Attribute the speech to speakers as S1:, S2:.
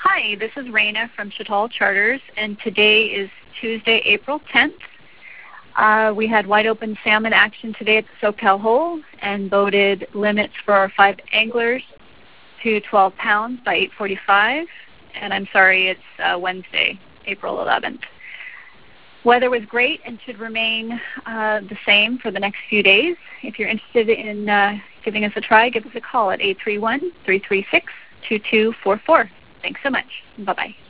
S1: Hi, this is Raina from Chatal Charters, and today is Tuesday, April 10th. We had wide open salmon action today at the SoCal Hole and boated limits for our 5 anglers to 12 pounds by 8:45. And I'm sorry, it's Wednesday, April 11th. Weather was great and should remain the same for the next few days. If you're interested in giving us a try, give us a call at 831-336-2244. Thanks so much. Bye-bye.